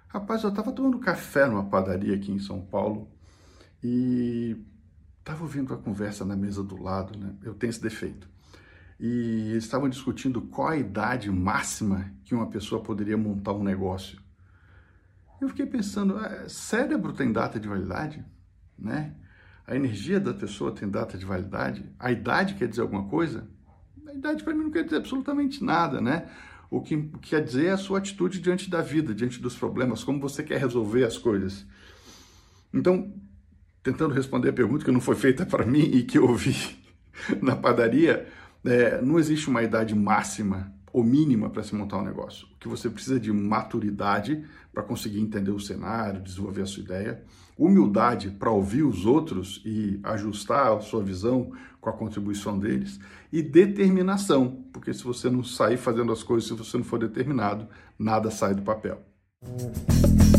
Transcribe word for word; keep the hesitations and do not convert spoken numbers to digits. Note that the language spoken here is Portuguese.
Rapaz, eu estava tomando café numa padaria aqui em São Paulo e estava ouvindo a conversa na mesa do lado, né? Eu tenho esse defeito. E eles estavam discutindo qual a idade máxima que uma pessoa poderia montar um negócio. Eu fiquei pensando, é, cérebro tem data de validade, né? A energia da pessoa tem data de validade. A idade quer dizer alguma coisa? A idade para mim não quer dizer absolutamente nada, né? O que quer dizer é a sua atitude diante da vida, diante dos problemas, como você quer resolver as coisas. Então, tentando responder a pergunta que não foi feita para mim e que eu ouvi na padaria, é, não existe uma idade máxima ou mínima para se montar um negócio. O que você precisa de maturidade para conseguir entender o cenário, desenvolver a sua ideia, humildade para ouvir os outros e ajustar a sua visão com a contribuição deles, e determinação, porque se você não sair fazendo as coisas, se você não for determinado, nada sai do papel.